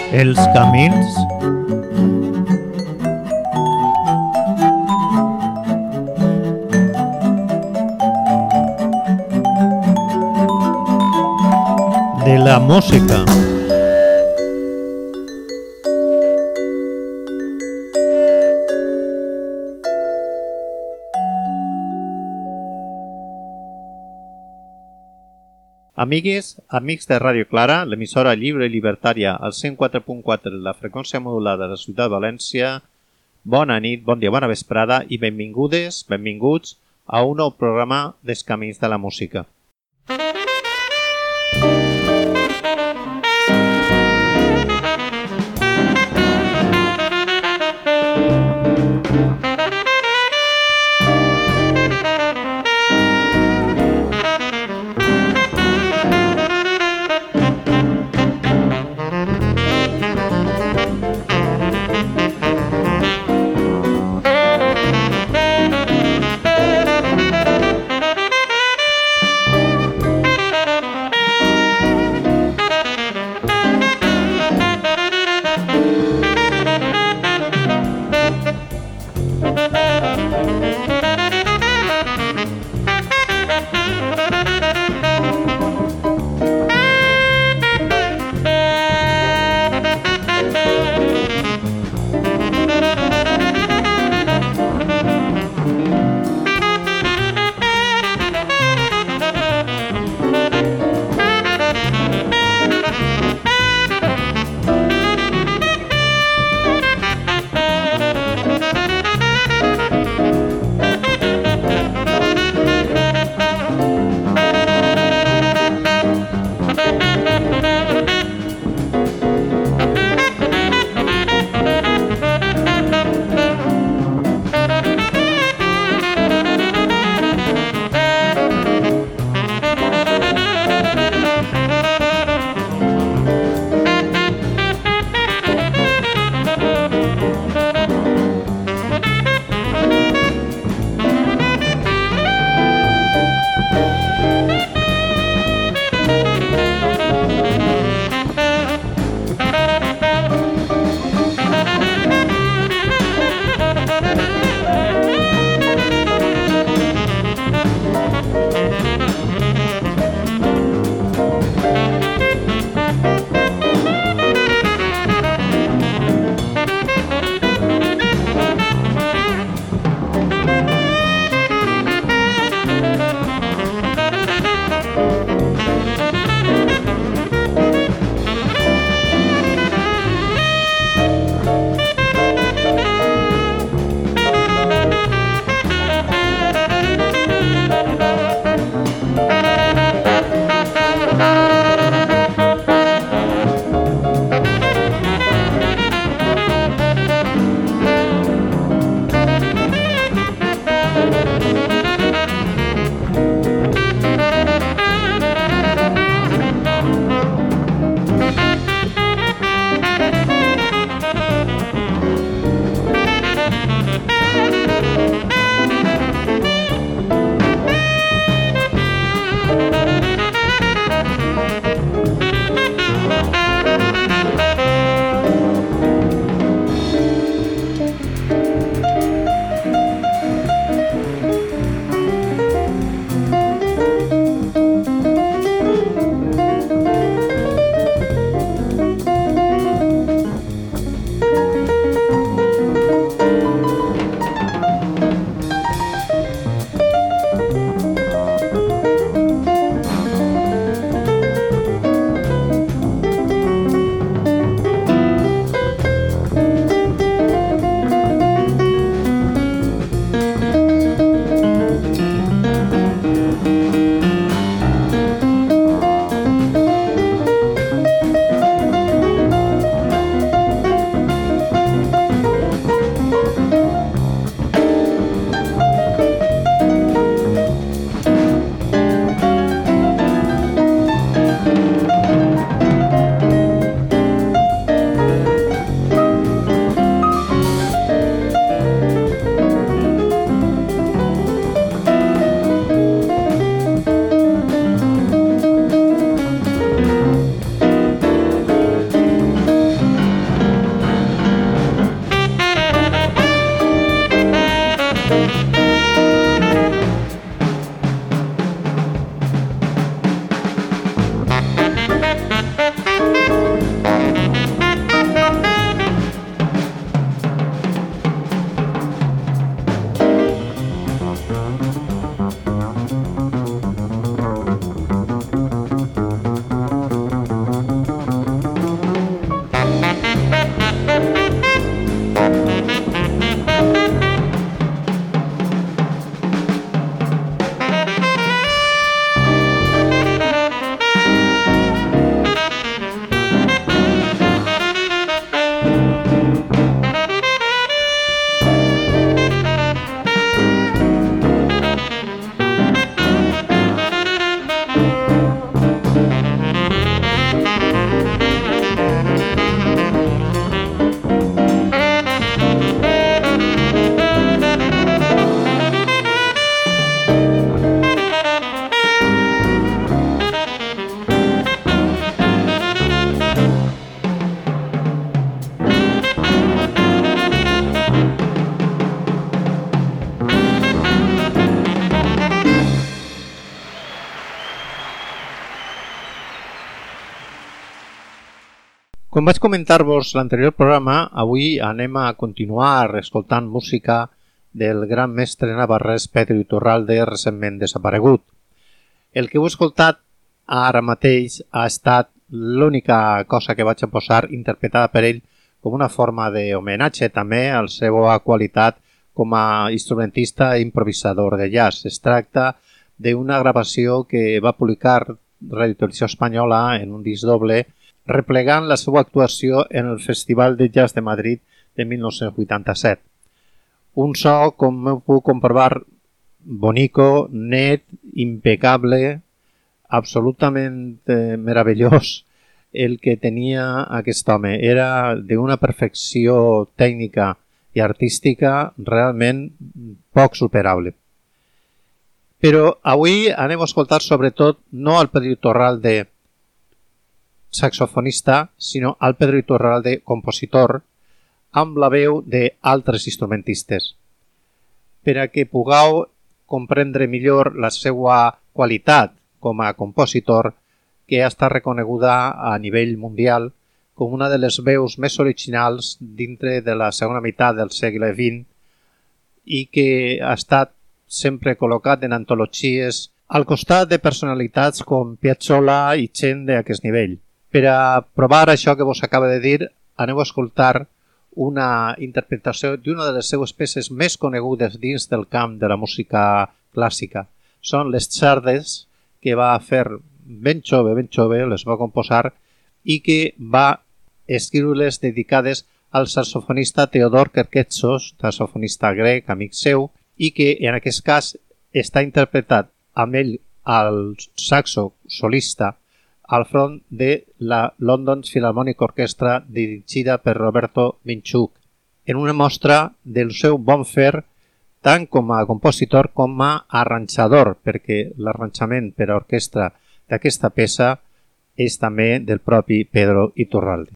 Els camins de la música. Amigues, amics de Ràdio Clara, l'emissora lliure i libertària al 104.4 de la freqüència modulada de la ciutat de València, bona nit, bon dia, bona vesprada i benvingudes, benvinguts a un nou programa dels camins de la música. Com vaig comentar-vos l'anterior programa, avui anem a continuar escoltant música del gran mestre navarrès Pedro Iturralde, recentment desaparegut. El que heu escoltat ara mateix ha estat l'única cosa que vaig a posar interpretada per ell com una forma d'homenatge també a la seva qualitat com a instrumentista i improvisador de jazz. Es tracta d'una gravació que va publicar Radio Televisió Espanyola en un disc doble replegant la seva actuació en el Festival de Jazz de Madrid de 1987. Un so, com heu pogut comprovar, bonico, net, impecable, absolutament meravellós el que tenia aquest home. Era d'una perfecció tècnica i artística realment poc superable. Però avui anem a escoltar sobretot no al Pedro Iturralde saxofonista, sinó al Pedro Iturralde compositor, amb la veu d'altres instrumentistes. Per a que pugueu comprendre millor la seva qualitat com a compositor, que ha estat reconeguda a nivell mundial com una de les veus més originals dintre de la segona meitat del segle XX i que ha estat sempre col·locat en antologies al costat de personalitats com Piazzolla i gent d'aquest nivell. Per a provar això que vos acaba de dir, aneu a escoltar una interpretació d'una de les seues peces més conegudes dins del camp de la música clàssica. Són les xardes que va fer ben jove, les va composar i que va escriure-les dedicades al saxofonista Teodor Kerketsos, saxofonista grec, amic seu, i que en aquest cas està interpretat amb ell al saxo solista al front de la London Philharmonic Orchestra dirigida per Roberto Minchuk, en una mostra del seu bon fer tant com a compositor com a arranjador, perquè l'arranjament per a orquestra d'aquesta peça és també del propi Pedro Iturralde.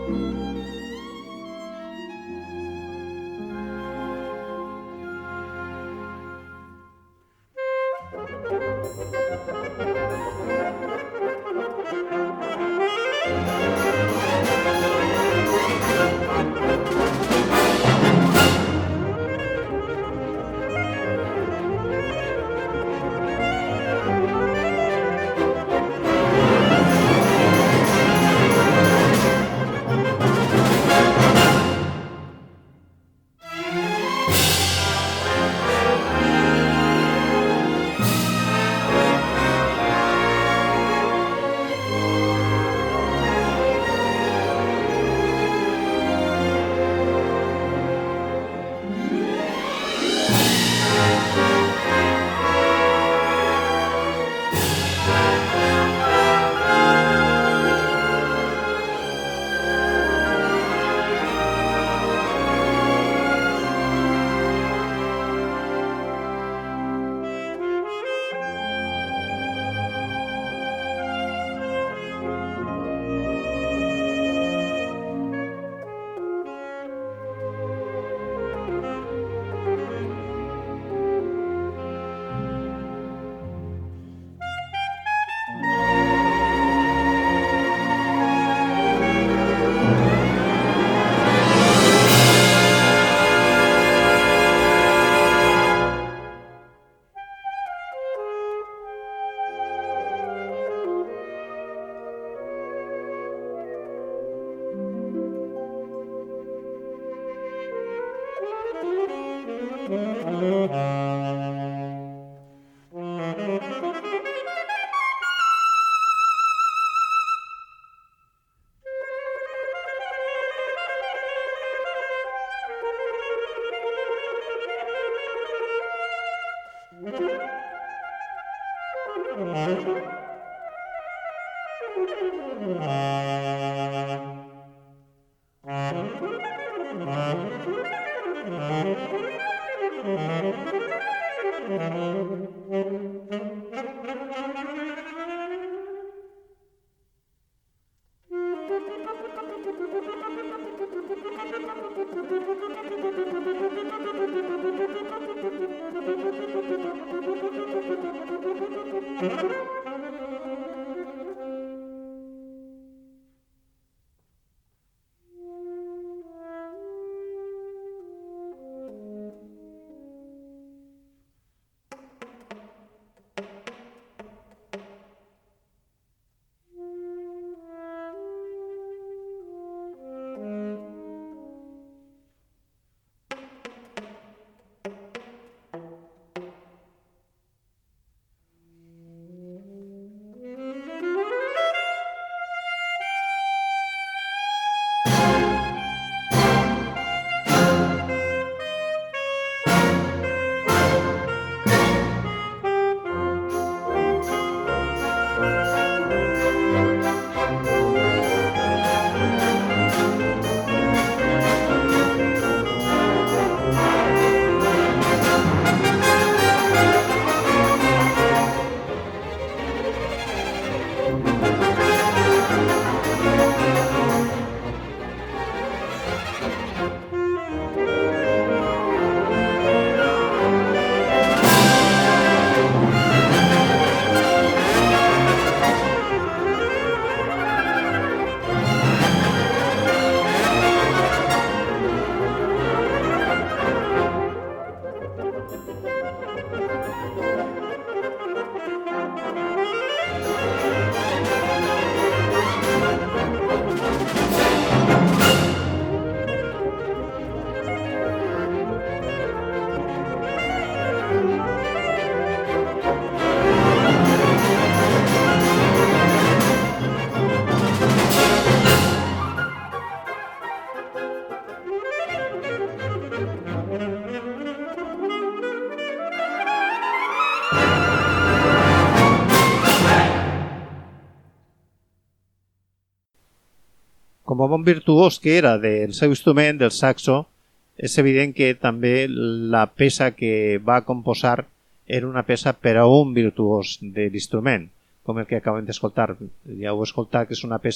Com a bon virtuós que era del seu instrument, del saxo, és evident que també la peça que va composar era una peça per a un virtuós de l'instrument, com el que acabem d'escoltar. Ja heu escoltat que és una peça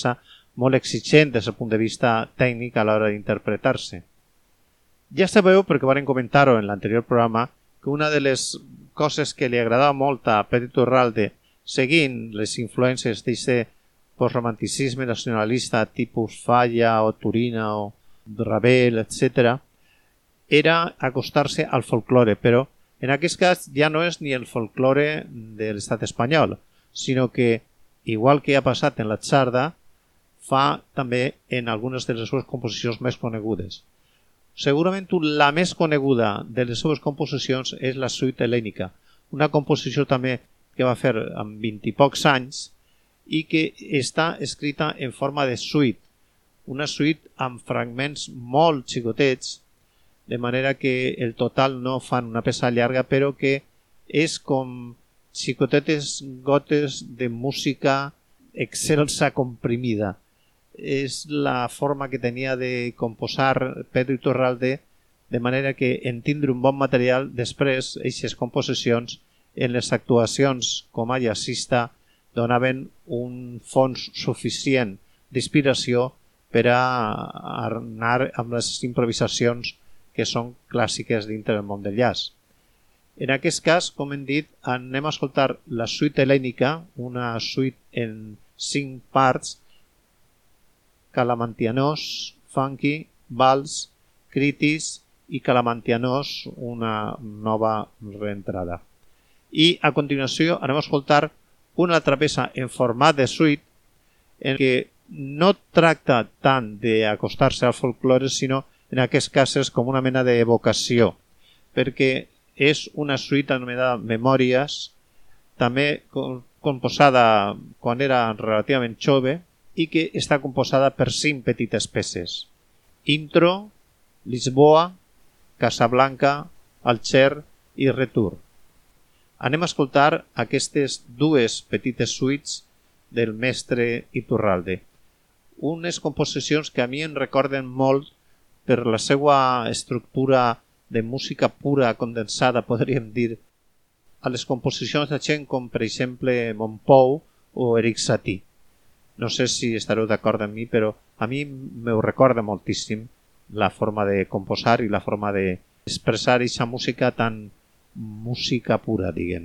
molt exigent des del punt de vista tècnic a l'hora d'interpretar-se. Ja sabeu, perquè vam comentar-ho en l'anterior programa, que una de les coses que li agradava molt a Pere Iturralde, seguint les influències d'aquest postromanticisme nacionalista tipus Falla o Turina o Ravel, etc., era acostar-se al folklore, però en aquest cas ja no és ni el folklore de l'estat espanyol, sinó que, igual que ha passat en la Xarda, fa també en algunes de les seves composicions més conegudes. Segurament la més coneguda de les seves composicions és la suite helènica, una composició també que va fer amb 20 i pocs anys i que està escrita en forma de suite, una suite amb fragments molt xicotets, de manera que el total no fan una peça llarga, però que és com xicotetes gotes de música excelsa comprimida. És la forma que tenia de composar Pedro Iturralde, de manera que en tindre un bon material, després, aquestes composicions, en les actuacions com a jazzista, donaven un fons suficient d'inspiració per a anar amb les improvisacions que són clàssiques dintre del món del jazz. En aquest cas, com hem dit, anem a escoltar la suite helènica, una suite en 5 parts: Calamantianos, Funky, Vals, Critis i Calamantianos, una nova reentrada. I a continuació anem a escoltar una altra peça en format de suite en què no tracta tant d'acostar-se al folklore, sinó en aquest cas és com una mena d'evocació, perquè és una suite anomenada Memòries, també composada quan era relativament jove i que està composada per 5 petites peces: Intro, Lisboa, Casablanca, Alger i Retur. Anem a escoltar aquestes dues petites suites del mestre Iturralde. Unes composicions que a mi em recorden molt per la seva estructura de música pura, condensada, podríem dir, a les composicions de gent com, per exemple, Montpou o Eric Satie. No sé si estareu d'acord amb mi, però a mi m'ho recorda moltíssim la forma de composar i la forma d'expressar aquesta música tan música pura, diguem.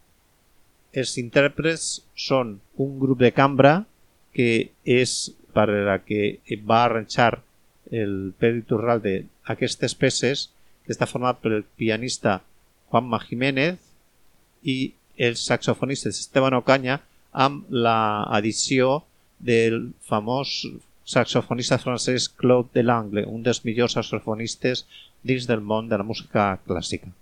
Els intèrprets són un grup de cambra que és per a que va arranjar el Pedro Iturralde aquestes peces, que està format per el pianista Juanma Jiménez i els saxofonistes Esteban Ocaña, amb l'addició del famós saxofonista francès Claude Delangle, un dels millors saxofonistes dins del món de la música clàssica.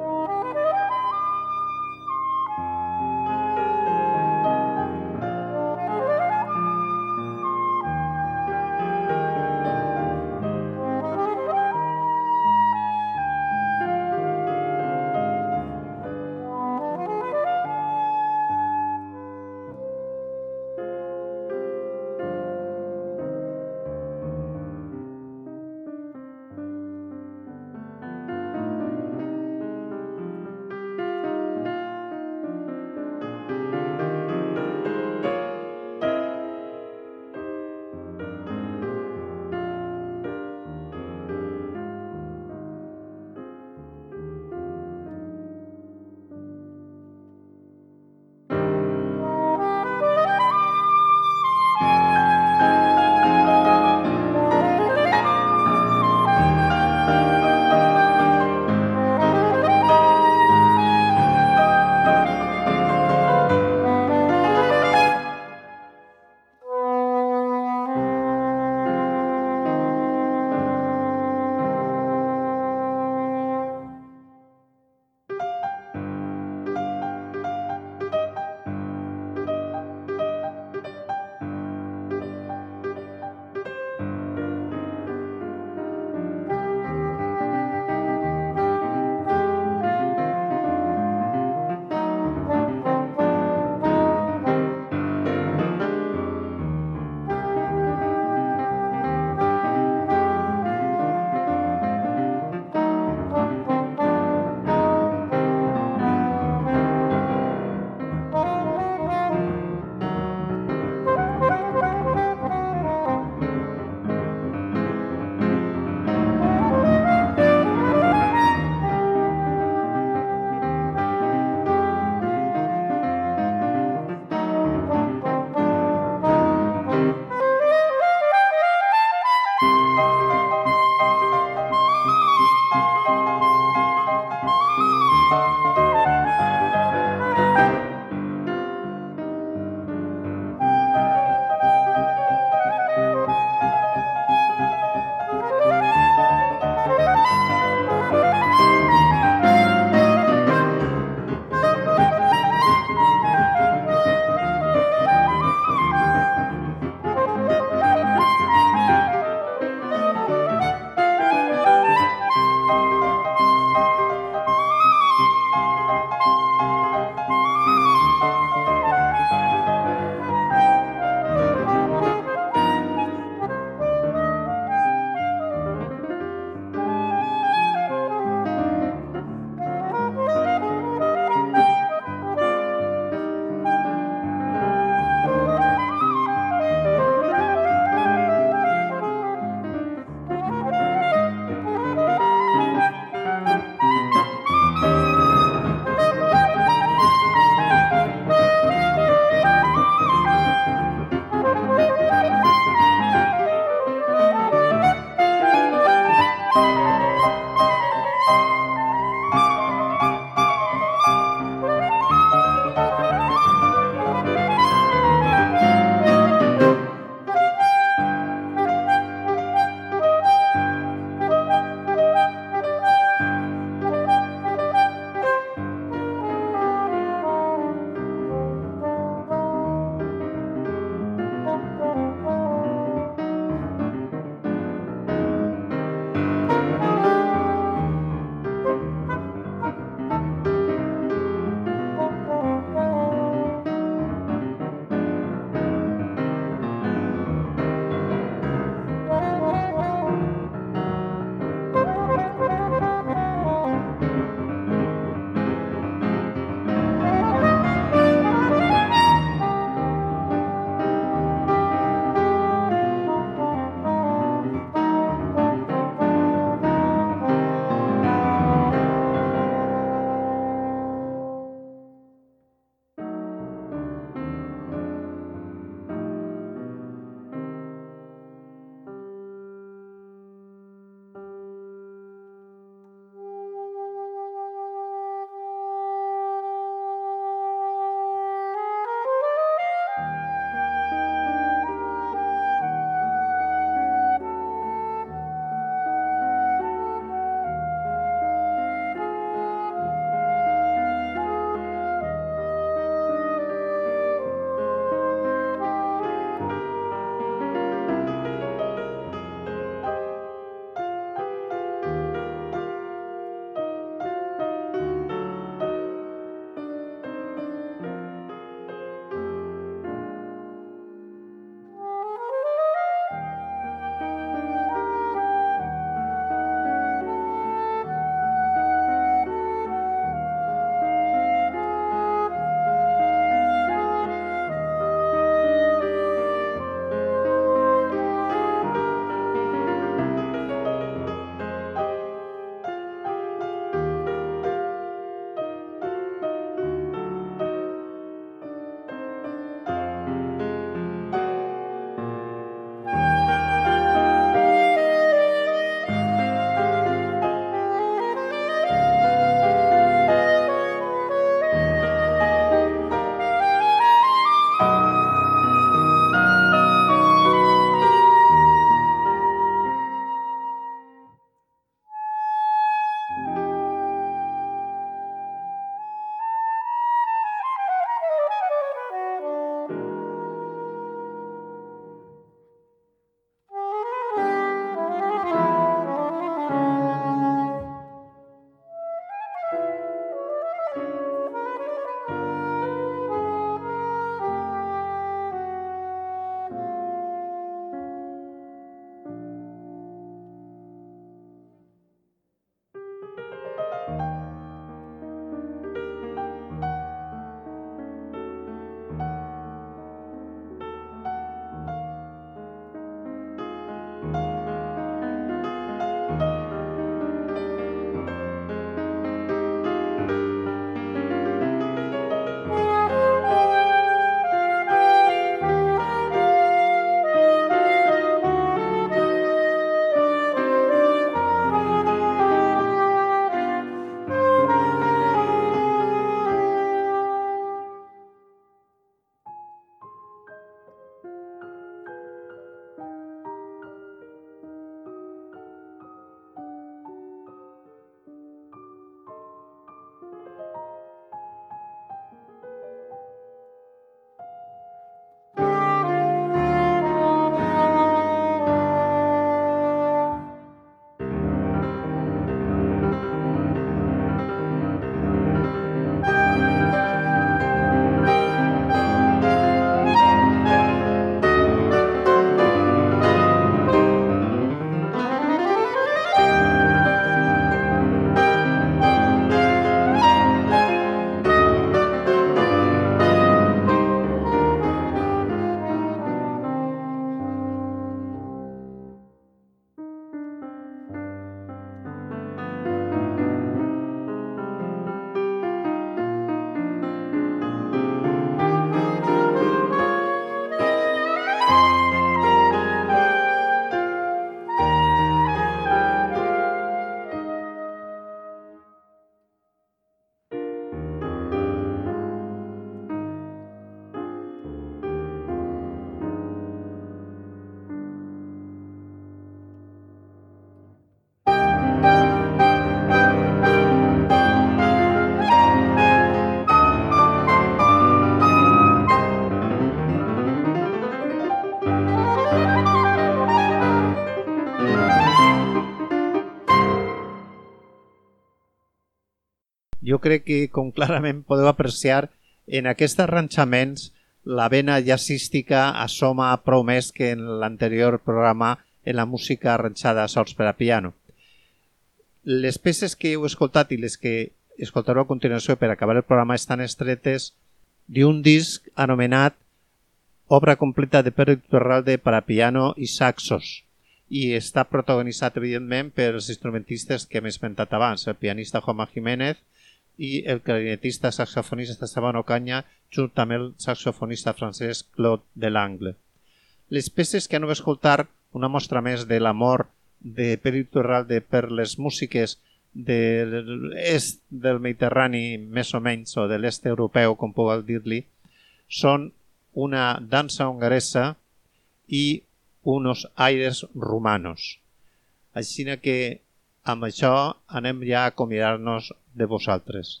Jo crec que, com clarament podeu apreciar, en aquests arranjaments la vena jazzística assoma prou més que en l'anterior programa en la música arranjada sols per a piano. Les peces que heu escoltat i les que escoltareu a continuació per acabar el programa estan extretes d'un disc anomenat Obra completa de Pérez Torralde per a piano i saxos, i està protagonitzat, evidentment, per els instrumentistes que hem esmentat abans, el pianista Juanma Jiménez i el clarinetista saxofonista Esteban Ocaña, junt amb el saxofonista francès Claude Delangle. Les peces que aneu a escoltar, una mostra més de l'amor de Pérez Torralde per les músiques de l'est del Mediterrani, més o menys, o de l'est europeu, com pugueu dir-li, són una dansa hongaresa i unos aires rumanos. Així que amb això anem ja a acomiadar-nos de vosaltres.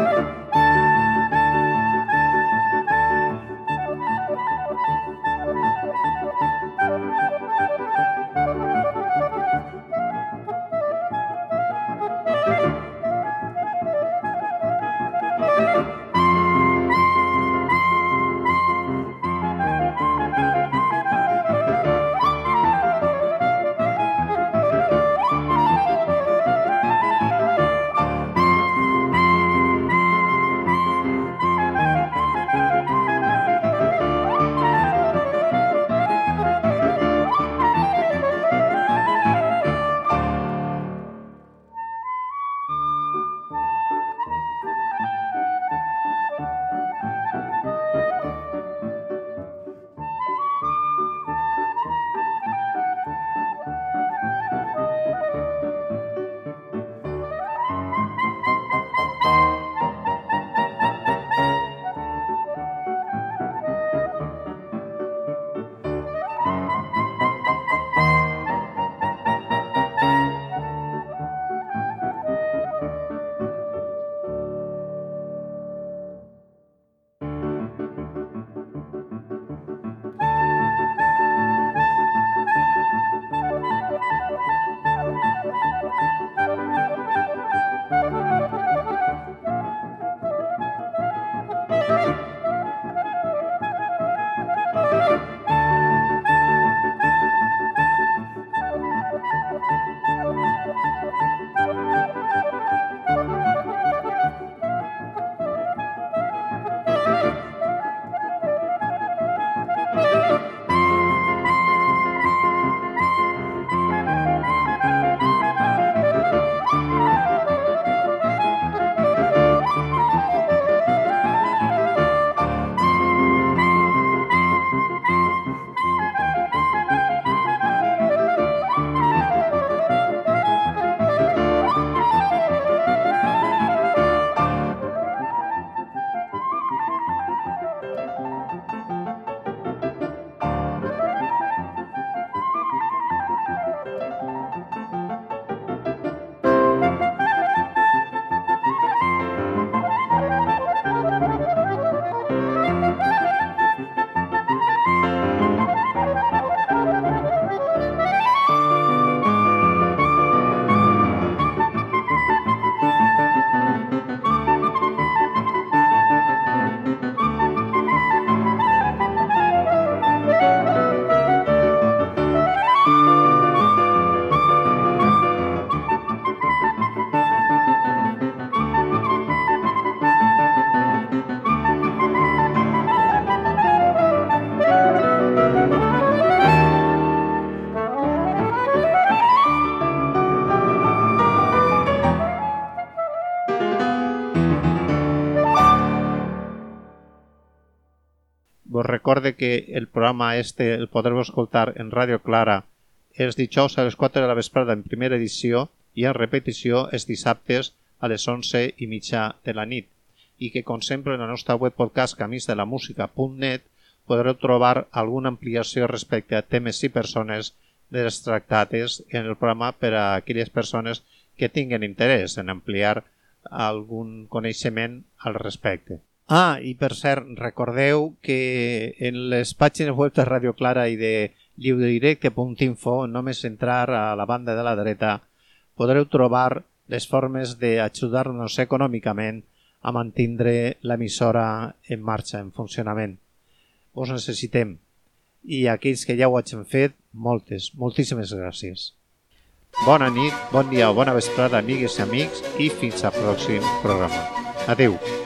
Vos recorde que el programa el podreu escoltar en Ràdio Clara els dijous a les 4 de la vesprada en primera edició i en repetició els dissabtes a les 11:30 de la nit, i que, com sempre, en la nostra web podcast camisdelamusica.net podreu trobar alguna ampliació respecte a temes i persones de les tractades en el programa per a aquelles persones que tinguen interès en ampliar algun coneixement al respecte. I per cert, recordeu que en les pàgines web de Ràdio Clara i de lliuredirecte.info, només entrar a la banda de la dreta, podreu trobar les formes d'ajudar-nos econòmicament a mantindre l'emissora en marxa, en funcionament. Us necessitem. I aquells que ja ho hagin fet, moltíssimes gràcies. Bona nit, bon dia o bona vesprada, amigues i amics, i fins al pròxim programa. Adéu.